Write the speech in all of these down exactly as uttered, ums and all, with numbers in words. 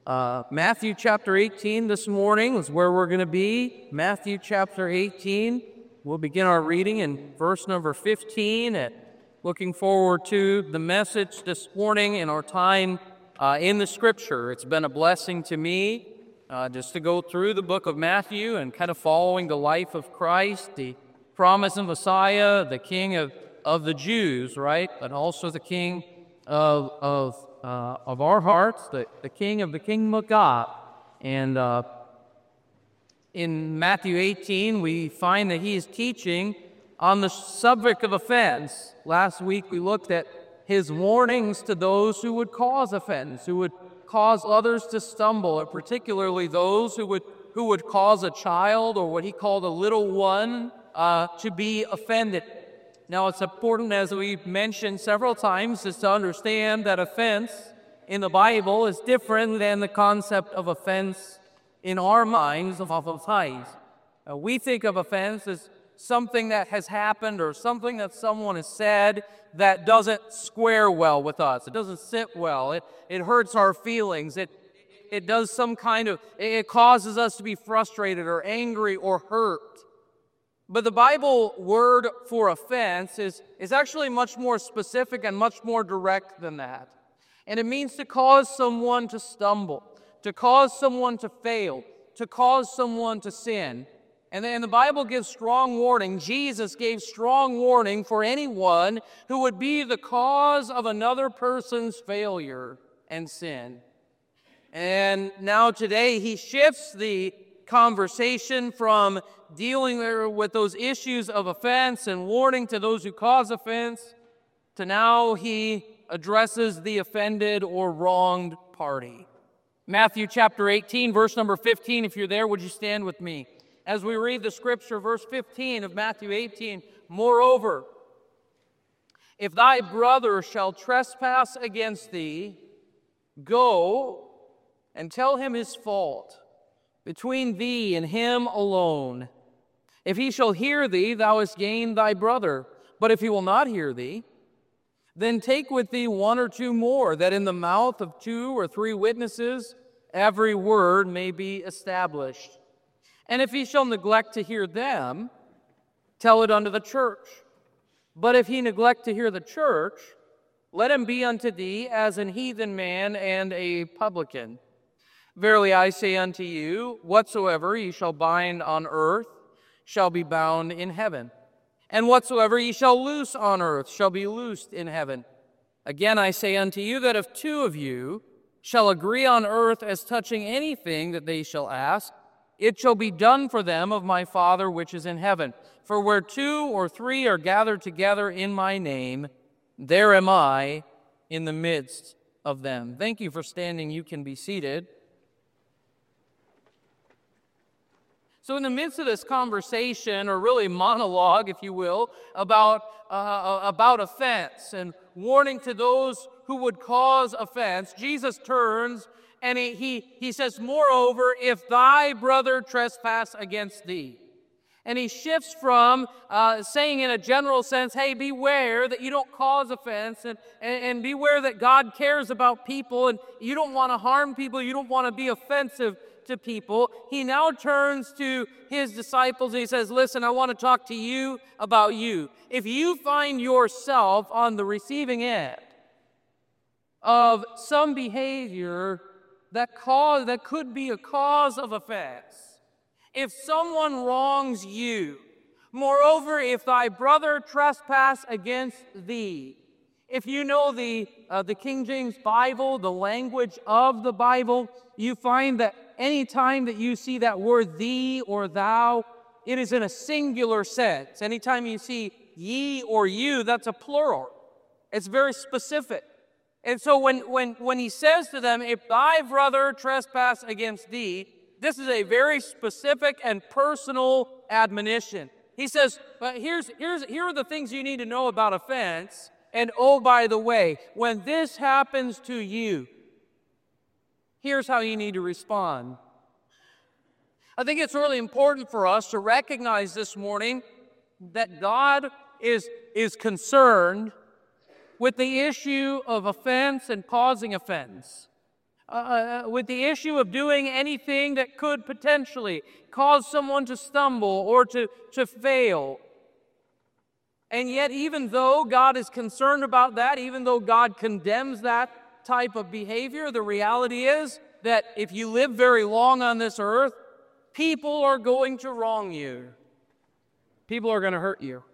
Uh, Matthew chapter eighteen this morning is where we're going to be. Matthew chapter eighteen. We'll begin our reading in verse number fifteen. And looking forward to the message this morning in our time uh, in the Scripture. It's been a blessing to me uh, just to go through the book of Matthew and kind of following the life of Christ, the promise of Messiah, the King of, of the Jews, right? But also the King of of Uh, of our hearts, the, the King of the kingdom of God. And uh, in Matthew eighteen, we find that he is teaching on the subject of offense. Last week, we looked at his warnings to those who would cause offense, who would cause others to stumble, and particularly those who would, who would cause a child, or what he called a little one, uh, to be offended. Now, it's important, as we've mentioned several times, is to understand that offense in the Bible is different than the concept of offense in our minds of oftentimes. Uh, we think of offense as something that has happened or something that someone has said that doesn't square well with us. It doesn't sit well. It, it hurts our feelings. It, it does some kind of, it causes us to be frustrated or angry or hurt. But the Bible word for offense is, is actually much more specific and much more direct than that. And it means to cause someone to stumble, to cause someone to fail, to cause someone to sin. And then the Bible gives strong warning. Jesus gave strong warning for anyone who would be the cause of another person's failure and sin. And now today he shifts the conversation from dealing with those issues of offense and warning to those who cause offense, to now he addresses the offended or wronged party. Matthew chapter eighteen, verse number fifteen, if you're there, would you stand with me? As we read the scripture, verse fifteen of Matthew eighteen, "Moreover, if thy brother shall trespass against thee, go and tell him his fault between thee and him alone. If he shall hear thee, thou hast gained thy brother. But if he will not hear thee, then take with thee one or two more, that in the mouth of two or three witnesses every word may be established. And if he shall neglect to hear them, tell it unto the church. But if he neglect to hear the church, let him be unto thee as an heathen man and a publican. Verily I say unto you, whatsoever ye shall bind on earth shall be bound in heaven, and whatsoever ye shall loose on earth shall be loosed in heaven. Again I say unto you, that if two of you shall agree on earth as touching anything that they shall ask, it shall be done for them of my Father which is in heaven. For where two or three are gathered together in my name, there am I in the midst of them." Thank you for standing. You can be seated. So in the midst of this conversation, or really monologue, if you will, about, uh, about offense and warning to those who would cause offense, Jesus turns and he, he, he says, "Moreover, if thy brother trespass against thee." And he shifts from uh, saying in a general sense, hey, beware that you don't cause offense, and, and, and beware that God cares about people, and you don't want to harm people, you don't want to be offensive to people. He now turns to his disciples and he says, listen, I want to talk to you about you. If you find yourself on the receiving end of some behavior that cause that could be a cause of offense, if someone wrongs you, moreover, if thy brother trespass against thee, if you know the uh, the King James Bible, the language of the Bible, you find that any time that you see that word thee or thou, it is in a singular sense. Anytime you see ye or you, that's a plural. It's very specific. And so when, when, when he says to them, if thy brother trespass against thee, this is a very specific and personal admonition. He says, but here's, here's, here are the things you need to know about offense. And oh, by the way, when this happens to you, here's how you need to respond. I think it's really important for us to recognize this morning that God is, is concerned with the issue of offense and causing offense. uh, with the issue of doing anything that could potentially cause someone to stumble or to, to fail. And yet, even though God is concerned about that, even though God condemns that type of behavior, the reality is that if you live very long on this earth, people are going to wrong you. People are going to hurt you.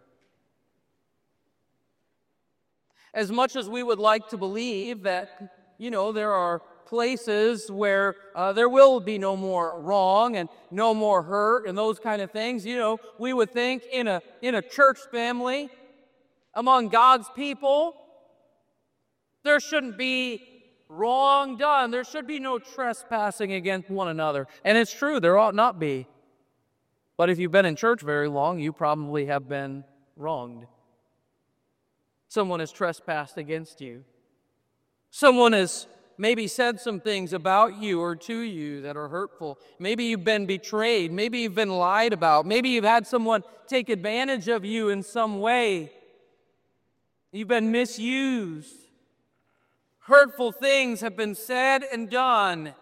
As much as we would like to believe that, you know, there are places where uh, there will be no more wrong and no more hurt and those kind of things, you know, we would think in a in a church family, among God's people, there shouldn't be wrong done. There should be no trespassing against one another. And it's true, there ought not be. But if you've been in church very long, you probably have been wronged. Someone has trespassed against you. Someone has maybe said some things about you or to you that are hurtful. Maybe you've been betrayed. Maybe you've been lied about. Maybe you've had someone take advantage of you in some way. You've been misused. Hurtful things have been said and done.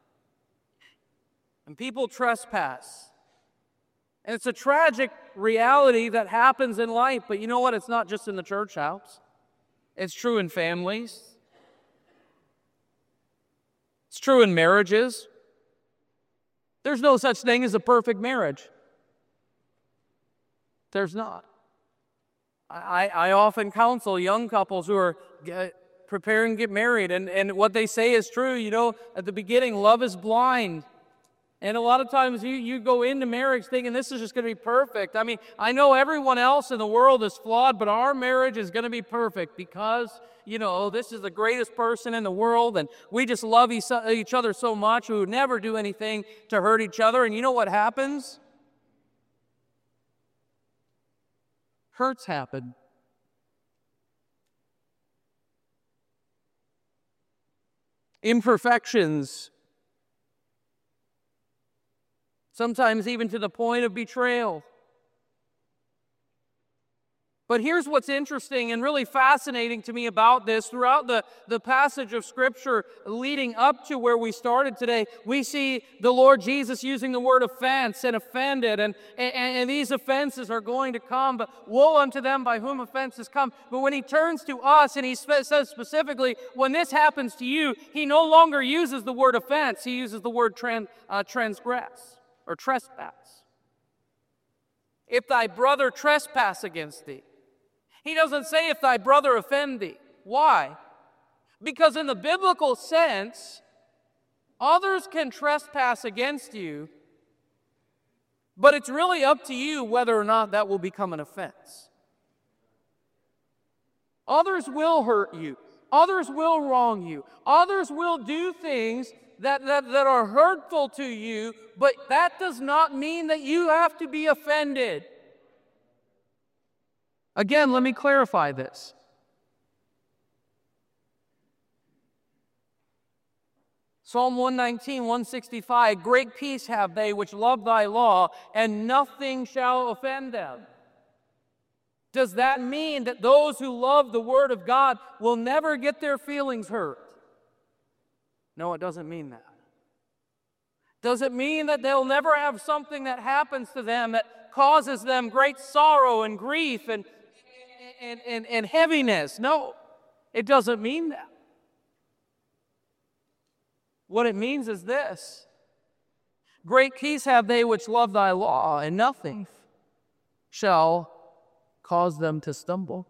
And people trespass. And it's a tragic reality that happens in life. But you know what? It's not just in the church house. It's true in families. It's true in marriages. There's no such thing as a perfect marriage. There's not. I, I often counsel young couples who are get, preparing to get married, and, and what they say is true. You know, at the beginning, love is blind. And a lot of times you, you go into marriage thinking this is just going to be perfect. I mean, I know everyone else in the world is flawed, but our marriage is going to be perfect because, you know, this is the greatest person in the world, and we just love each other so much. We would never do anything to hurt each other. And you know what happens? Hurts happen. Imperfections. Sometimes even to the point of betrayal. But here's what's interesting and really fascinating to me about this. Throughout the, the passage of Scripture leading up to where we started today, we see the Lord Jesus using the word offense and offended. And, and, and these offenses are going to come, but woe unto them by whom offenses come. But when he turns to us and he spe- says specifically, when this happens to you, he no longer uses the word offense. He uses the word tran- uh, transgress or trespass. If thy brother trespass against thee. He doesn't say if thy brother offend thee. Why? Because in the biblical sense, others can trespass against you, but it's really up to you whether or not that will become an offense. Others will hurt you. Others will wrong you. Others will do things that, that, that are hurtful to you, but that does not mean that you have to be offended. Again, let me clarify this. Psalm one nineteen, one sixty-five, great peace have they which love thy law, and nothing shall offend them. Does that mean that those who love the Word of God will never get their feelings hurt? No, it doesn't mean that. Does it mean that they'll never have something that happens to them that causes them great sorrow and grief and And, and, and heaviness? No, it doesn't mean that. What it means is this: great peace have they which love thy law, and nothing shall cause them to stumble.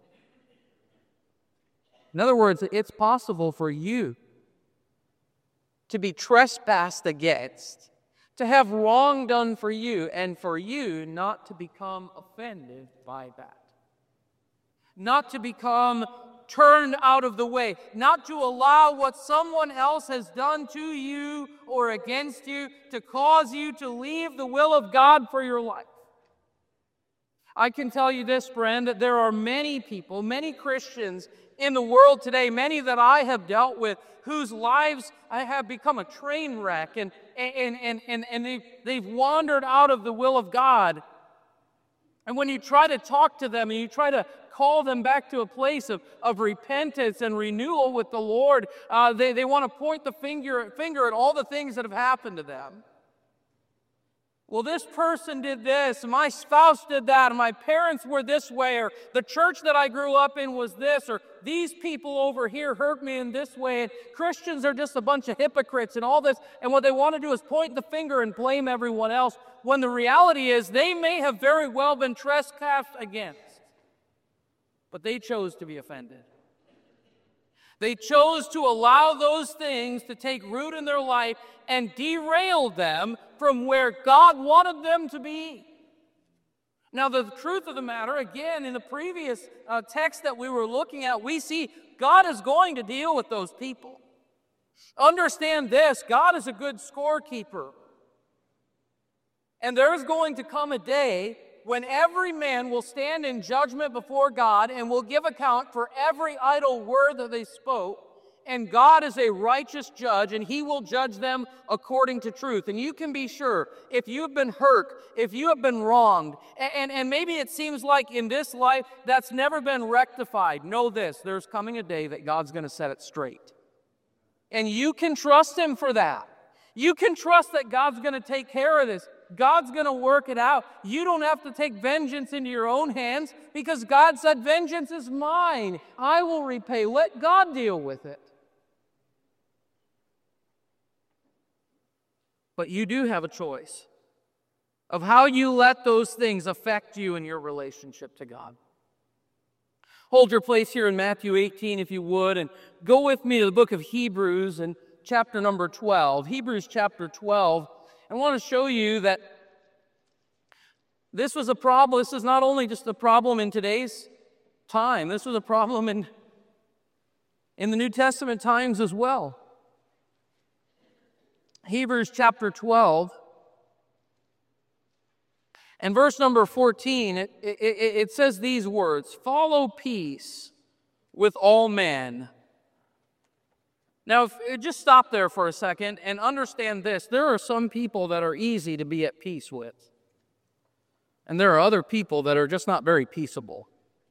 In other words, it's possible for you to be trespassed against, to have wrong done for you, and for you not to become offended by that. Not to become turned out of the way, not to allow what someone else has done to you or against you to cause you to leave the will of God for your life. I can tell you this, friend, that there are many people, many Christians in the world today, many that I have dealt with, whose lives have become a train wreck, and, and, and, and, and they've, they've wandered out of the will of God. And when you try to talk to them and you try to call them back to a place of, of repentance and renewal with the Lord, uh, they, they want to point the finger, finger at all the things that have happened to them. Well, this person did this, and my spouse did that, and my parents were this way, or the church that I grew up in was this, or these people over here hurt me in this way, and Christians are just a bunch of hypocrites and all this, and what they want to do is point the finger and blame everyone else, when the reality is they may have very well been trespassed against, but they chose to be offended. They chose to allow those things to take root in their life and derail them from where God wanted them to be. Now, the truth of the matter, again, in the previous uh, text that we were looking at, we see God is going to deal with those people. Understand this, God is a good scorekeeper. And there's going to come a day when every man will stand in judgment before God and will give account for every idle word that they spoke. And God is a righteous judge, and He will judge them according to truth. And you can be sure, if you have been hurt, if you have been wronged, and, and, and maybe it seems like in this life that's never been rectified, know this, there's coming a day that God's going to set it straight. And you can trust Him for that. You can trust that God's going to take care of this. God's going to work it out. You don't have to take vengeance into your own hands, because God said, vengeance is mine. I will repay. Let God deal with it. But you do have a choice of how you let those things affect you in your relationship to God. Hold your place here in Matthew eighteen, if you would, and go with me to the book of Hebrews and chapter number twelve. Hebrews chapter twelve. I want to show you that this was a problem. This is not only just a problem in today's time. This was a problem in, in the New Testament times as well. Hebrews chapter twelve and verse number fourteen, it, it, it says these words, "Follow peace with all men." Now, if, just stop there for a second and understand this. There are some people that are easy to be at peace with. And there are other people that are just not very peaceable.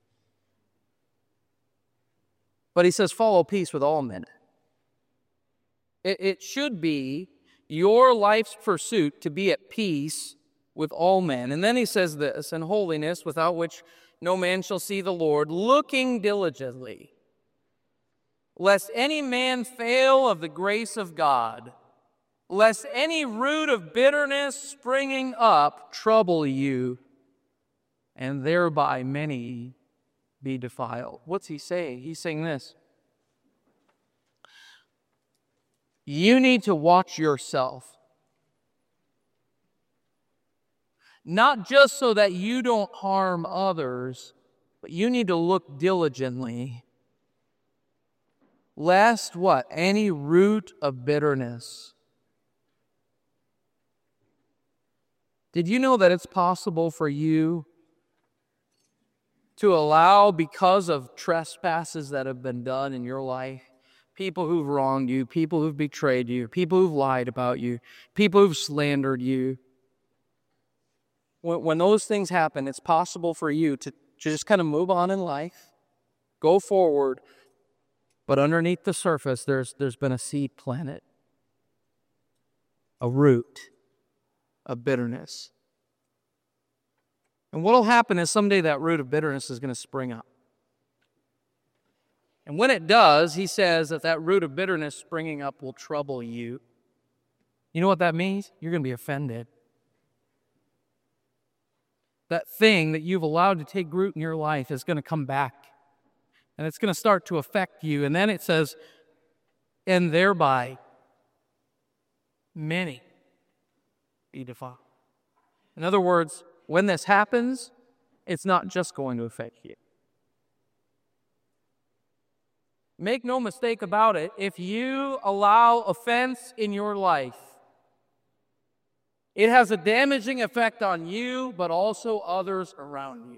But he says, follow peace with all men. It, it should be your life's pursuit to be at peace with all men. And then he says this, "And holiness, without which no man shall see the Lord, looking diligently, lest any man fail of the grace of God, lest any root of bitterness springing up trouble you, and thereby many be defiled." What's he saying? He's saying this. You need to watch yourself. Not just so that you don't harm others, but you need to look diligently, lest what? Any root of bitterness. Did you know that it's possible for you to allow, because of trespasses that have been done in your life, people who've wronged you, people who've betrayed you, people who've lied about you, people who've slandered you, when, when those things happen, it's possible for you to, to just kind of move on in life, go forward, but underneath the surface, there's, there's been a seed planted, a root of bitterness. And what will happen is someday that root of bitterness is going to spring up. And when it does, he says that that root of bitterness springing up will trouble you. You know what that means? You're going to be offended. That thing that you've allowed to take root in your life is going to come back. And it's going to start to affect you. And then it says, and thereby many be defiled. In other words, when this happens, it's not just going to affect you. Make no mistake about it, if you allow offense in your life, it has a damaging effect on you, but also others around you.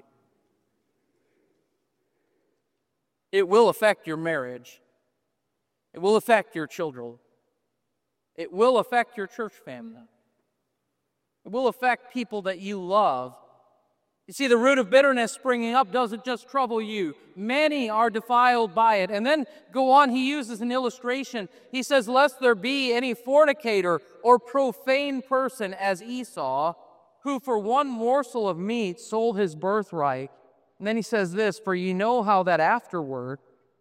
It will affect your marriage. It will affect your children. It will affect your church family. It will affect people that you love. You see, the root of bitterness springing up doesn't just trouble you. Many are defiled by it. And then go on, he uses an illustration. He says, lest there be any fornicator or profane person as Esau, who for one morsel of meat sold his birthright. And then he says this, for you know how that afterward,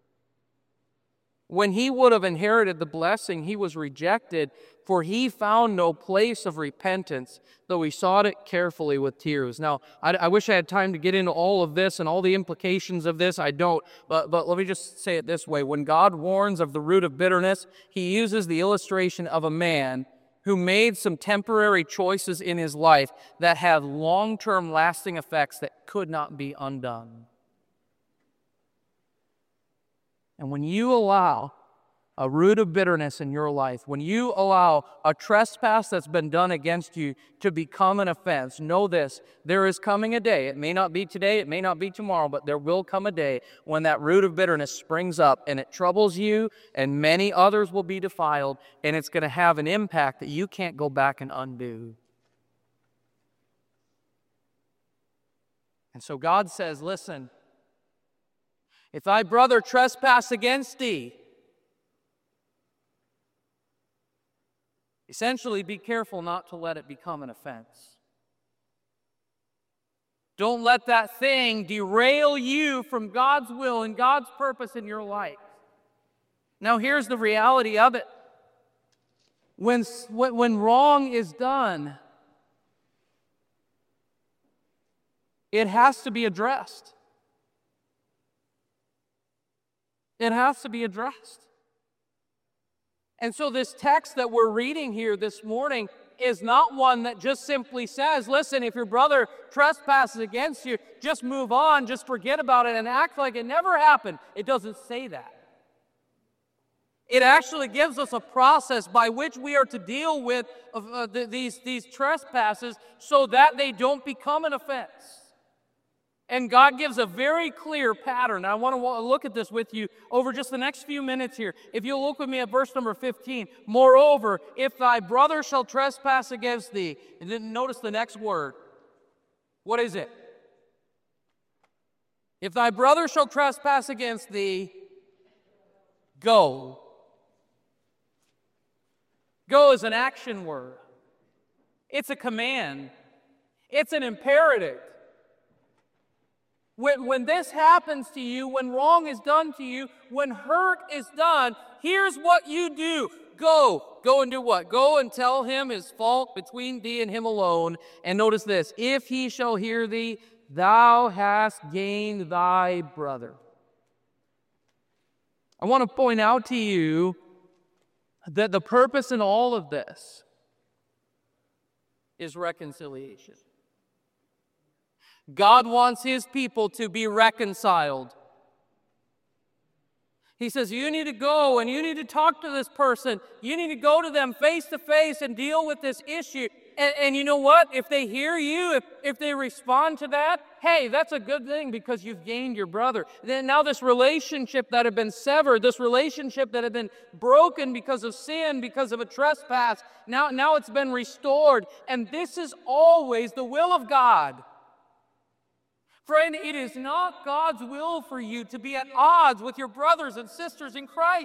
when he would have inherited the blessing, he was rejected, for he found no place of repentance, though he sought it carefully with tears. Now, I, I wish I had time to get into all of this and all the implications of this. I don't, but, but let me just say it this way. When God warns of the root of bitterness, he uses the illustration of a man who made some temporary choices in his life that had long-term lasting effects that could not be undone. And when you allow a root of bitterness in your life, when you allow a trespass that's been done against you to become an offense, know this, there is coming a day, it may not be today, it may not be tomorrow, but there will come a day when that root of bitterness springs up and it troubles you and many others will be defiled, and it's going to have an impact that you can't go back and undo. And so God says, listen, if thy brother trespass against thee, essentially be careful not to let it become an offense. Don't let that thing derail you from God's will and God's purpose in your life. Now here's the reality of it. When, when wrong is done, it has to be addressed. It has to be addressed. And so this text that we're reading here this morning is not one that just simply says, listen, if your brother trespasses against you, just move on, just forget about it and act like it never happened. It doesn't say that. It actually gives us a process by which we are to deal with uh, these, these trespasses so that they don't become an offense. And God gives a very clear pattern. I want to look at this with you over just the next few minutes here. If you'll look with me at verse number fifteen. Moreover, if thy brother shall trespass against thee, and then notice the next word. What is it? If thy brother shall trespass against thee, go. Go is an action word. It's a command. It's an imperative. When, when this happens to you, when wrong is done to you, when hurt is done, here's what you do. Go. Go and do what? Go and tell him his fault between thee and him alone. And notice this. If he shall hear thee, thou hast gained thy brother. I want to point out to you that the purpose in all of this is reconciliation. God wants his people to be reconciled. He says, you need to go and you need to talk to this person. You need to go to them face to face and deal with this issue. And, and you know what? If they hear you, if, if they respond to that, hey, that's a good thing because you've gained your brother. Then now this relationship that had been severed, this relationship that had been broken because of sin, because of a trespass, now, now it's been restored. And this is always the will of God. Friend, it is not God's will for you to be at odds with your brothers and sisters in Christ.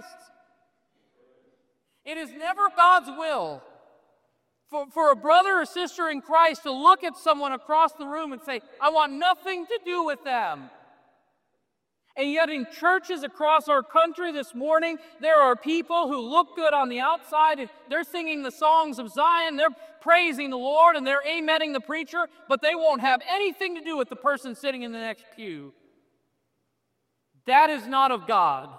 It is never God's will for, for a brother or sister in Christ to look at someone across the room and say, I want nothing to do with them. And yet in churches across our country this morning, there are people who look good on the outside and they're singing the songs of Zion, they're praising the Lord and they're amening the preacher, but they won't have anything to do with the person sitting in the next pew. That is not of God.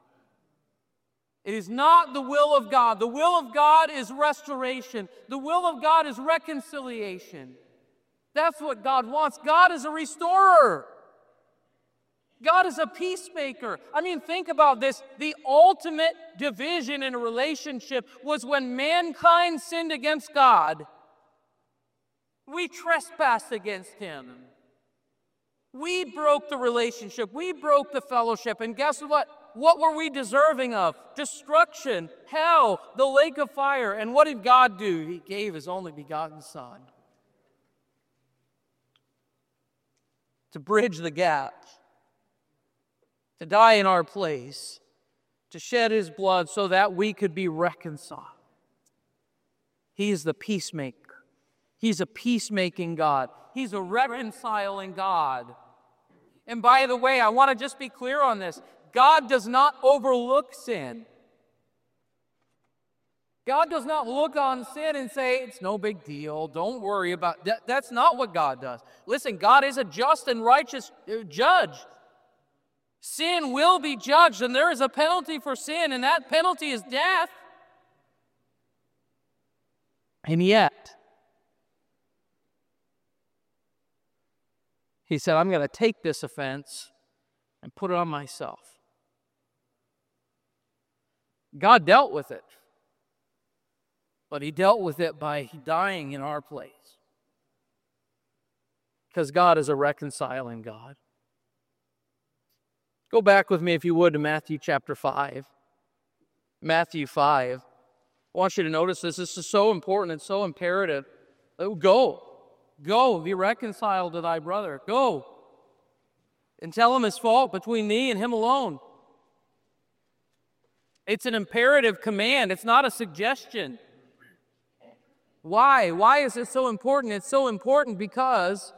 It is not the will of God. The will of God is restoration. The will of God is reconciliation. That's what God wants. God is a restorer. God is a peacemaker. I mean, think about this. The ultimate division in a relationship was when mankind sinned against God. We trespassed against him. We broke the relationship. We broke the fellowship. And guess what? What were we deserving of? Destruction, hell, the lake of fire. And what did God do? He gave his only begotten Son. to bridge the gap, to die in our place, to shed his blood so that we could be reconciled. He is the peacemaker. He's a peacemaking God. He's a reconciling God. And by the way, I want to just be clear on this. God does not overlook sin. God does not look on sin and say, it's no big deal, don't worry about that. That's not what God does. Listen, God is a just and righteous judge. Sin will be judged, and there is a penalty for sin, and that penalty is death. And yet, he said, I'm going to take this offense and put it on myself. God dealt with it, but he dealt with it by dying in our place. Because God is a reconciling God. Go back with me, if you would, to Matthew chapter five. Matthew five. I want you to notice this. This is so important and so imperative. Go. Go, be reconciled to thy brother. Go. And tell him his fault between thee and him alone. It's an imperative command. It's not a suggestion. Why? Why is it so important? It's so important because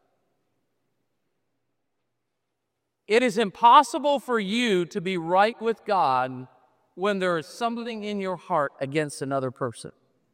it is impossible for you to be right with God when there is something in your heart against another person.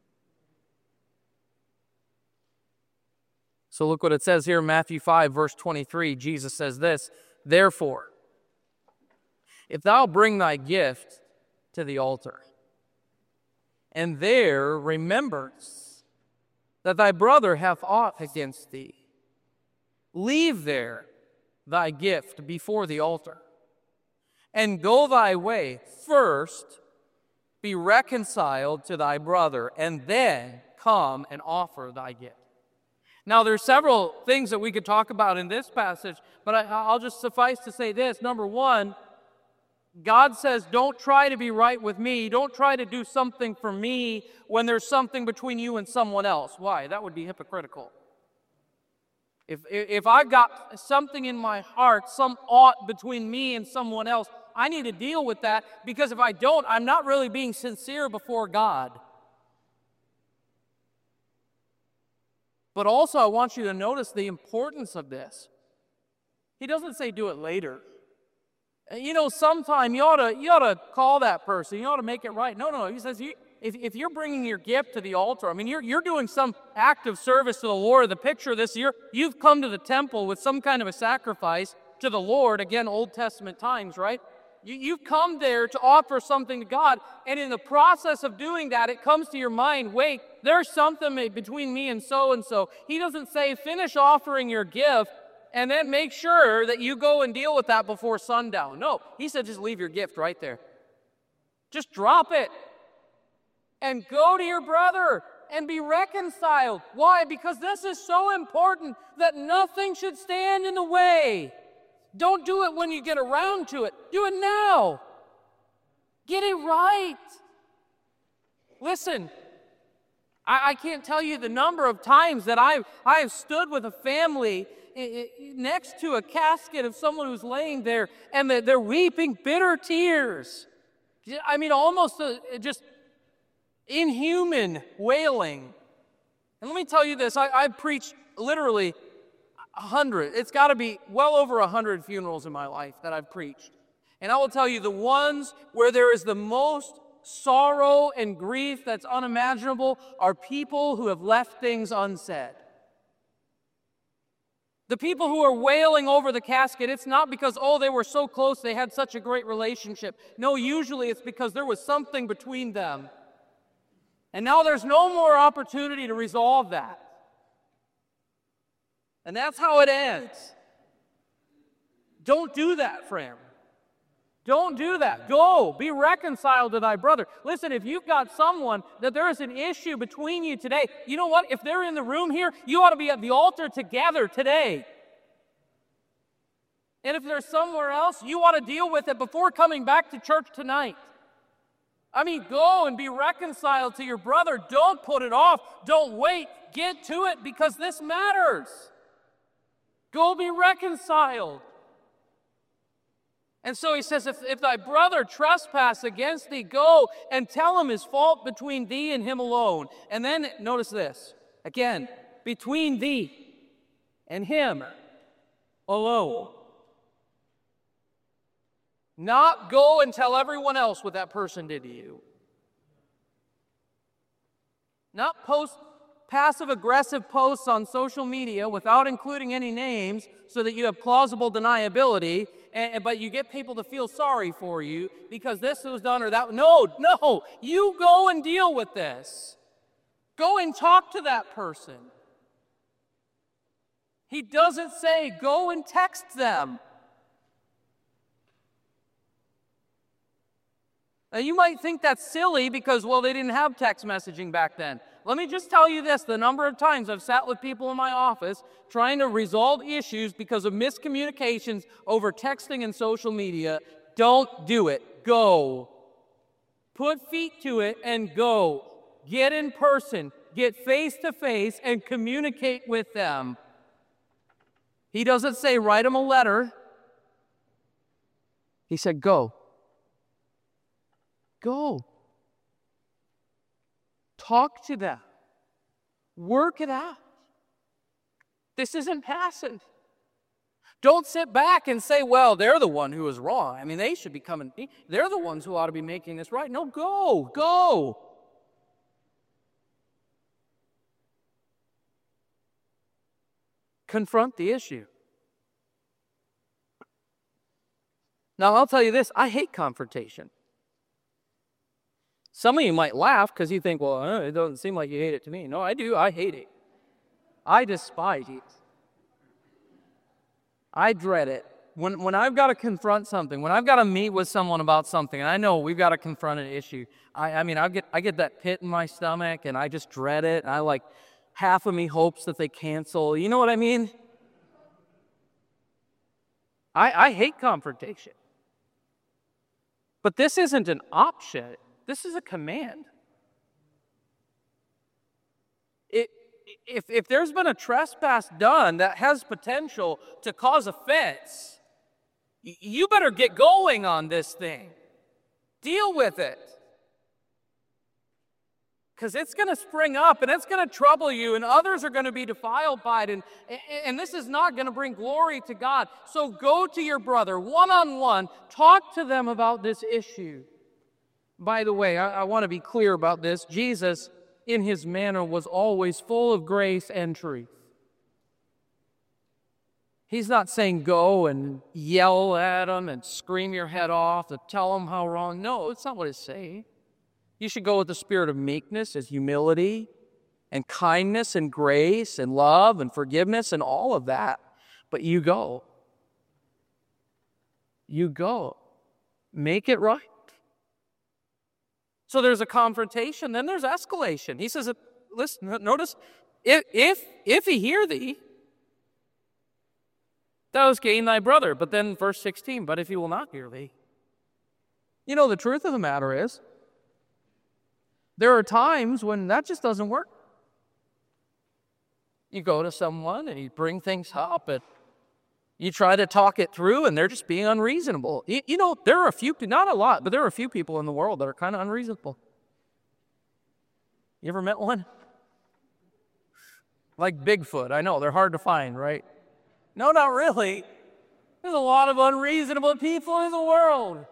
So look what it says here in Matthew five, verse twenty-three. Jesus says this, therefore, if thou bring thy gift to the altar, and there remembrance that thy brother hath aught against thee, leave there thy gift before the altar, and go thy way. First, be reconciled to thy brother, and then come and offer thy gift. Now, there's several things that we could talk about in this passage, but I, I'll just suffice to say this. Number one, God says, don't try to be right with me. Don't try to do something for me when there's something between you and someone else. Why? That would be hypocritical. If, if I've got something in my heart, some ought between me and someone else, I need to deal with that, because if I don't, I'm not really being sincere before God. But also, I want you to notice the importance of this. He doesn't say do it later. You know, sometime you ought to, you ought to call that person. You ought to make it right. No, no, he says, you, if, if you're bringing your gift to the altar, I mean, you're, you're doing some act of service to the Lord. The picture of this, you're, you've come to the temple with some kind of a sacrifice to the Lord. Again, Old Testament times, right? You, you've come there to offer something to God, and in the process of doing that, it comes to your mind, wait, there's something between me and so-and-so. He doesn't say, finish offering your gift, and then make sure that you go and deal with that before sundown. No, he said just leave your gift right there. Just drop it, and go to your brother and be reconciled. Why? Because this is so important that nothing should stand in the way. Don't do it when you get around to it. Do it now. Get it right. Listen, I, I can't tell you the number of times that I've, I have stood with a family I, I, next to a casket of someone who's laying there, and they're, they're weeping bitter tears. I mean, almost a, just inhuman wailing. And let me tell you this, I, I've preached literally a hundred, it's got to be well over a hundred funerals in my life that I've preached. And I will tell you, the ones where there is the most sorrow and grief that's unimaginable are people who have left things unsaid. The people who are wailing over the casket, it's not because, oh, they were so close, they had such a great relationship. No, usually it's because there was something between them. And now there's no more opportunity to resolve that. And that's how it ends. Don't do that, friend. Don't do that. Go, be reconciled to thy brother. Listen, if you've got someone that there is an issue between you today, you know what? If they're in the room here, you ought to be at the altar together today. And if they're somewhere else, you ought to deal with it before coming back to church tonight. I mean, go and be reconciled to your brother. Don't put it off. Don't wait. Get to it, because this matters. Go be reconciled. And so he says, if, if thy brother trespass against thee, go and tell him his fault between thee and him alone. And then notice this, again, between thee and him alone. Not go and tell everyone else what that person did to you. Not post passive-aggressive posts on social media without including any names so that you have plausible deniability, and, but you get people to feel sorry for you because this was done or that. No, no, you go and deal with this. Go and talk to that person. He doesn't say go and text them. Now, you might think that's silly because, well, they didn't have text messaging back then. Let me just tell you this, the number of times I've sat with people in my office trying to resolve issues because of miscommunications over texting and social media. Don't do it. Go. Put feet to it and go. Get in person. Get face to face and communicate with them. He doesn't say write them a letter. He said go. Go. Talk to them. Work it out. This isn't passive. Don't sit back and say, well, they're the one who was wrong. I mean, they should be coming. They're the ones who ought to be making this right. No, go. Go. Confront the issue. Now, I'll tell you this. I hate confrontation. Some of you might laugh because you think, well, uh, it doesn't seem like you hate it to me. No, I do. I hate it. I despise it. I dread it. When, when I've got to confront something, when I've got to meet with someone about something, and I know we've got to confront an issue, I, I mean, I get, I get that pit in my stomach, and I just dread it, and I like, half of me hopes that they cancel. You know what I mean? I, I hate confrontation. But this isn't an option. This is a command. It, if, if there's been a trespass done that has potential to cause offense, you better get going on this thing. Deal with it. Because it's going to spring up and it's going to trouble you and others are going to be defiled by it. And, and this is not going to bring glory to God. So go to your brother one-on-one. Talk to them about this issue. By the way, I, I want to be clear about this. Jesus, in his manner, was always full of grace and truth. He's not saying go and yell at them and scream your head off to tell them how wrong. No, it's not what he's saying. You should go with the spirit of meekness and humility and kindness and grace and love and forgiveness and all of that. But you go. You go. Make it right. So there's a confrontation, then there's escalation. He says, listen, notice, if, if, if he hear thee, thou hast gained thy brother. But then verse sixteen, but if he will not hear thee. You know, the truth of the matter is, there are times when that just doesn't work. You go to someone and you bring things up and you try to talk it through and they're just being unreasonable. You, you know, there are a few, not a lot, but there are a few people in the world that are kind of unreasonable. You ever met one? Like Bigfoot. I know, they're hard to find, right? No, not really. There's a lot of unreasonable people in the world.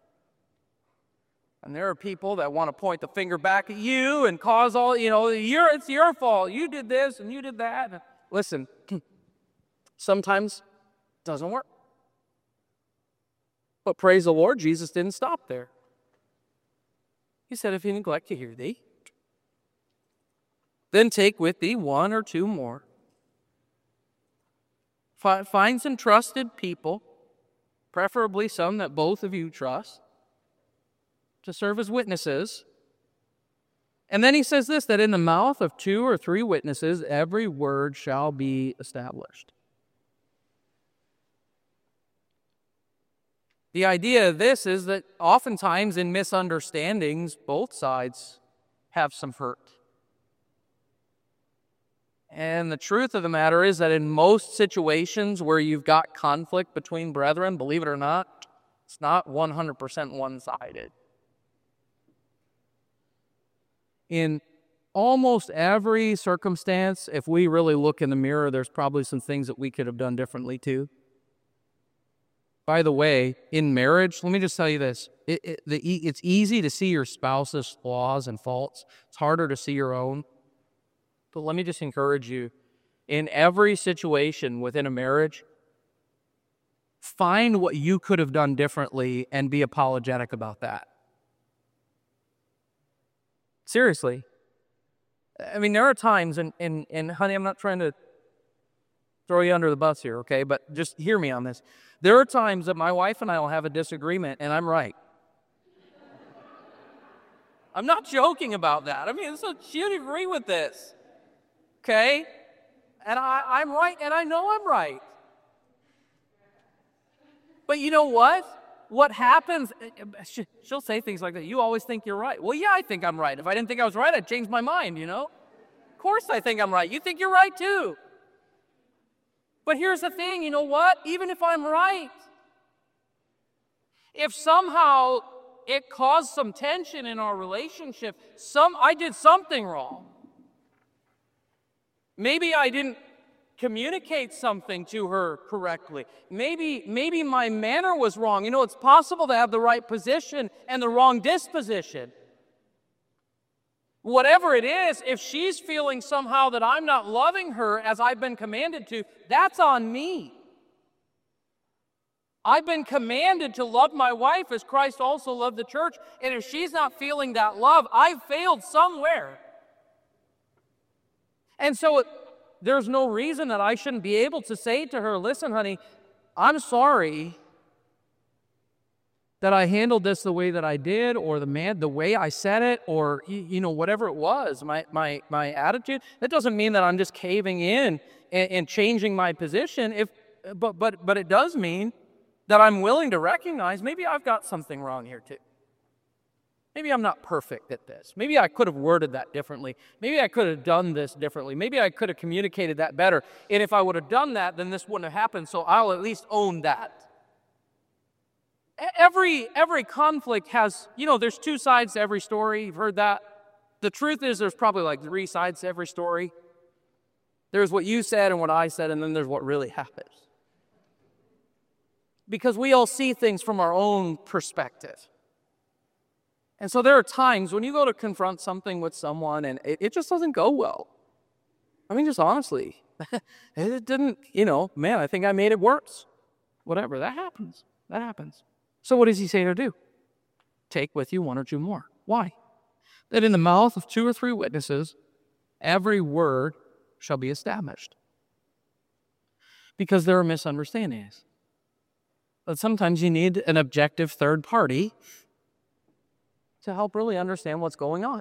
And there are people that want to point the finger back at you and cause all, you know, you're, it's your fault. You did this and you did that. Listen, sometimes it doesn't work. But praise the Lord, Jesus didn't stop there. He said, if he neglect to hear thee, then take with thee one or two more. Find some trusted people, preferably some that both of you trust, to serve as witnesses. And then he says this, that in the mouth of two or three witnesses, every word shall be established. The idea of this is that oftentimes in misunderstandings, both sides have some hurt. And the truth of the matter is that in most situations where you've got conflict between brethren, believe it or not, it's not one hundred percent one-sided. In almost every circumstance, if we really look in the mirror, there's probably some things that we could have done differently too. By the way, in marriage, let me just tell you this. It, it, the, it's easy to see your spouse's flaws and faults. It's harder to see your own. But let me just encourage you, in every situation within a marriage, find what you could have done differently and be apologetic about that. Seriously. I mean, there are times, and, and, and honey, I'm not trying to throw you under the bus here, okay? But just hear me on this. There are times that my wife and I will have a disagreement, and I'm right. I'm not joking about that. I mean, so she'd agree with this, okay? And I, I'm right, and I know I'm right. But you know what? What happens, she'll say things like that. You always think you're right. Well, yeah, I think I'm right. If I didn't think I was right, I'd change my mind, you know? Of course I think I'm right. You think you're right too. But here's the thing, you know what? Even if I'm right, if somehow it caused some tension in our relationship, some I did something wrong. Maybe I didn't communicate something to her correctly. Maybe, maybe my manner was wrong. You know, it's possible to have the right position and the wrong disposition. Whatever it is, if she's feeling somehow that I'm not loving her as I've been commanded to, that's on me. I've been commanded to love my wife as Christ also loved the church, and if she's not feeling that love, I've failed somewhere. And so it, there's no reason that I shouldn't be able to say to her, listen, honey, I'm sorry that I handled this the way that I did, or the man, the way I said it, or, you know, whatever it was, my, my, my attitude. That doesn't mean that I'm just caving in and, and changing my position. If, but, but, but it does mean that I'm willing to recognize maybe I've got something wrong here too. Maybe I'm not perfect at this. Maybe I could have worded that differently. Maybe I could have done this differently. Maybe I could have communicated that better. And if I would have done that, then this wouldn't have happened, so I'll at least own that. Every, every conflict has, you know, there's two sides to every story. You've heard that. The truth is there's probably like three sides to every story. There's what you said and what I said, and then there's what really happens. Because we all see things from our own perspective. And so there are times when you go to confront something with someone and it, it just doesn't go well. I mean, just honestly, it didn't, you know, man, I think I made it worse. Whatever, that happens. That happens. So what does he say to do? Take with you one or two more. Why? That in the mouth of two or three witnesses, every word shall be established. Because there are misunderstandings. But sometimes you need an objective third party to help really understand what's going on.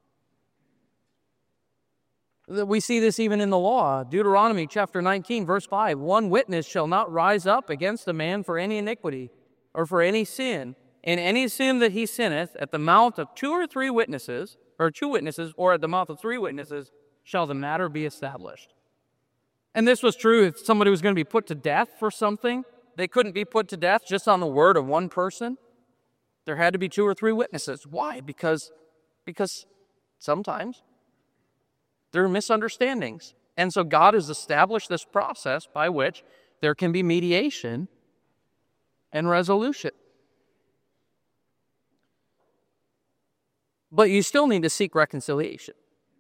We see this even in the law. Deuteronomy chapter nineteen, verse five. One witness shall not rise up against a man for any iniquity or for any sin. In any sin that he sinneth, at the mouth of two or three witnesses, or two witnesses, or at the mouth of three witnesses, shall the matter be established. And this was true if somebody was going to be put to death for something. They couldn't be put to death just on the word of one person. There had to be two or three witnesses. Why? Because, because sometimes there are misunderstandings. And so God has established this process by which there can be mediation and resolution. But you still need to seek reconciliation.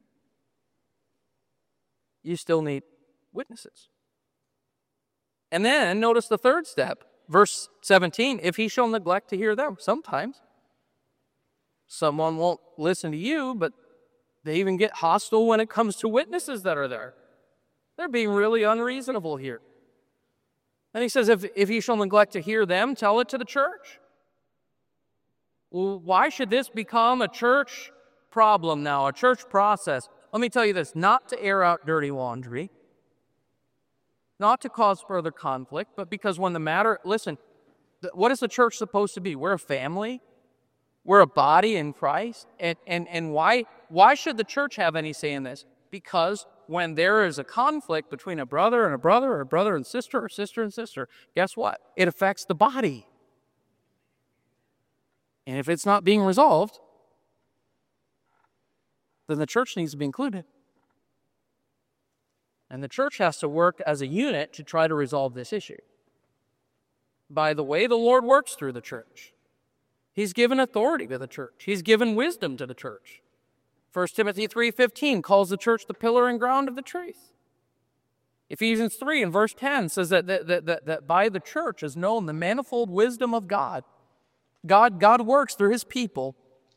You still need witnesses. And then notice the third step. Verse seventeen, if he shall neglect to hear them. Sometimes someone won't listen to you, but they even get hostile when it comes to witnesses that are there. They're being really unreasonable here. And he says, if, if he shall neglect to hear them, tell it to the church. Well, why should this become a church problem now, a church process? Let me tell you this, not to air out dirty laundry, not to cause further conflict, but because when the matter, listen, what is the church supposed to be? We're a family. We're a body in Christ. And, and, and why, why should the church have any say in this? Because when there is a conflict between a brother and a brother, or a brother and sister, or sister and sister, guess what? It affects the body. And if it's not being resolved, then the church needs to be included. And the church has to work as a unit to try to resolve this issue. By the way the Lord works through the church. He's given authority to the church. He's given wisdom to the church. First Timothy three fifteen calls the church the pillar and ground of the truth. Ephesians three and verse ten says that, that, that, that, that by the church is known the manifold wisdom of God. God, God works through his people.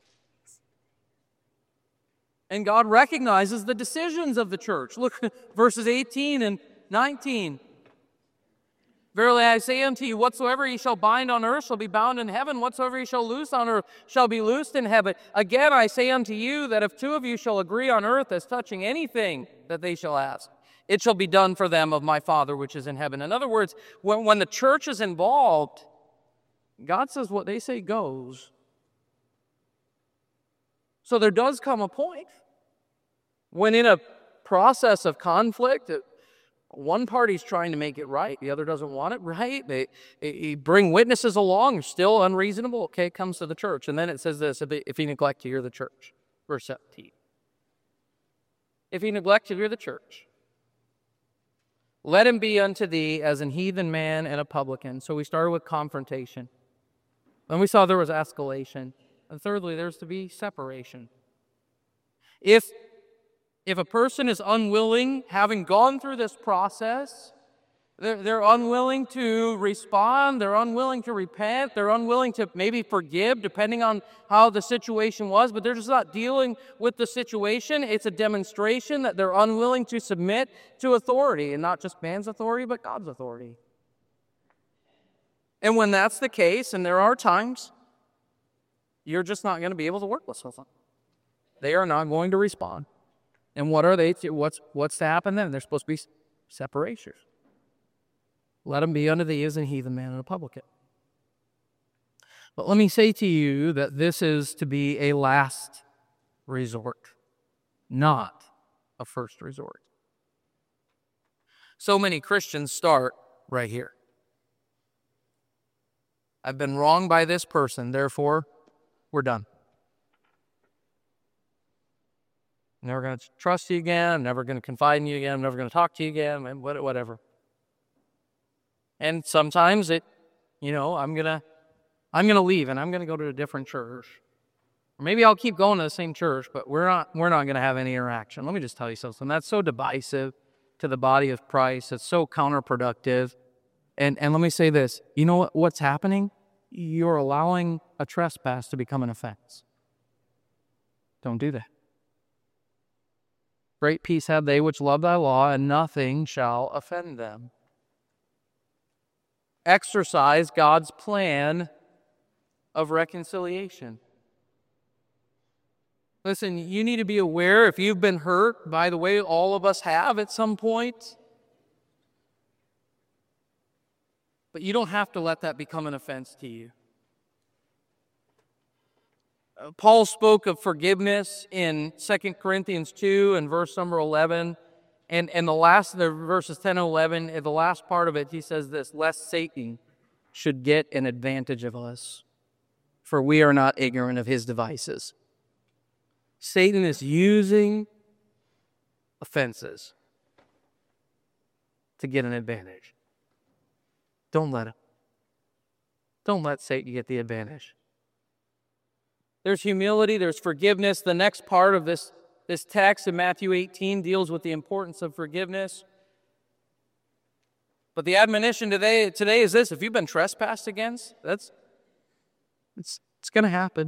And God recognizes the decisions of the church. Look, verses eighteen and nineteen. Verily I say unto you, whatsoever ye shall bind on earth shall be bound in heaven. Whatsoever ye shall loose on earth shall be loosed in heaven. Again I say unto you, that if two of you shall agree on earth as touching anything that they shall ask, it shall be done for them of my Father which is in heaven. In other words, when, when the church is involved, God says what they say goes. So there does come a point when in a process of conflict, one party's trying to make it right, the other doesn't want it right. They, they bring witnesses along, still unreasonable. Okay, it comes to the church. And then it says this, if you neglect to hear the church. Verse seventeen. If you neglect to hear the church, let him be unto thee as an heathen man and a publican. So we started with confrontation. Then we saw there was escalation. And thirdly, there's to be separation. If If a person is unwilling, having gone through this process, they're, they're unwilling to respond, they're unwilling to repent, they're unwilling to maybe forgive, depending on how the situation was, but they're just not dealing with the situation. It's a demonstration that they're unwilling to submit to authority, and not just man's authority, but God's authority. And when that's the case, and there are times, you're just not going to be able to work with them. They are not going to respond. And what are they? To, what's what's to happen then? There's supposed to be separation. Let him be unto thee as a heathen man and a publican. But let me say to you that this is to be a last resort, not a first resort. So many Christians start right here. I've been wronged by this person, therefore we're done. I'm never going to trust you again. I'm never going to confide in you again. I'm never going to talk to you again, and whatever. And sometimes it, you know, I'm going to I'm going to leave and I'm going to go to a different church. Or maybe I'll keep going to the same church, but we're not we're not going to have any interaction. Let me just tell you something. That's so divisive to the body of Christ. It's so counterproductive. And and let me say this. You know what, what's happening? You're allowing a trespass to become an offense. Don't do that. Great peace have they which love thy law, and nothing shall offend them. Exercise God's plan of reconciliation. Listen, you need to be aware if you've been hurt, by the way, all of us have at some point. But you don't have to let that become an offense to you. Paul spoke of forgiveness in Second Corinthians two and verse number eleven. And, and the last, the verses ten and eleven, the last part of it, he says this, lest Satan should get an advantage of us, for we are not ignorant of his devices. Satan is using offenses to get an advantage. Don't let him. Don't let Satan get the advantage. There's humility, there's forgiveness. The next part of this, this text in Matthew eighteen deals with the importance of forgiveness. But the admonition today, today is this: if you've been trespassed against, that's it's, it's going to happen.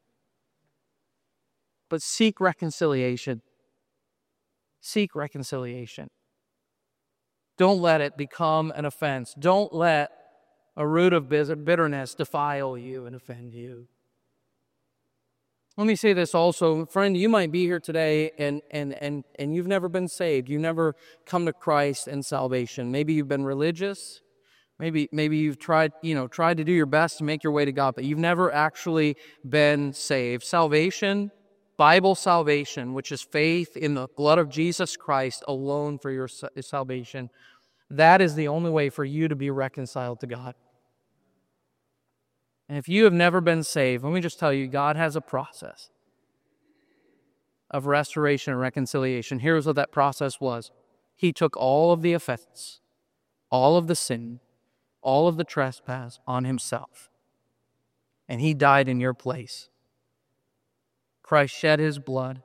But seek reconciliation. Seek reconciliation. Don't let it become an offense. Don't let a root of bitterness defile you and offend you. Let me say this also, friend, you might be here today and, and, and, and you've never been saved. You've never come to Christ and salvation. Maybe you've been religious. Maybe, maybe you've tried, you know, tried to do your best to make your way to God, but you've never actually been saved. Salvation Bible salvation, which is faith in the blood of Jesus Christ alone for your salvation, that is the only way for you to be reconciled to God. And if you have never been saved, let me just tell you, God has a process of restoration and reconciliation. Here's what that process was. He took all of the offense, all of the sin, all of the trespass on himself. And he died in your place. Christ shed his blood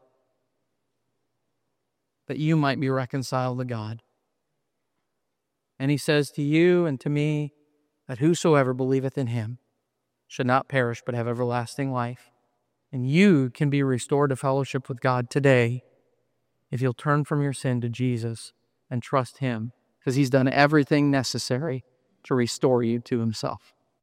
that you might be reconciled to God. And he says to you and to me that whosoever believeth in him should not perish but have everlasting life. And you can be restored to fellowship with God today if you'll turn from your sin to Jesus and trust him, because he's done everything necessary to restore you to himself.